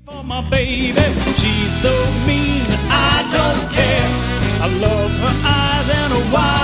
For my baby, she's so mean, I don't care. I love her eyes and her wide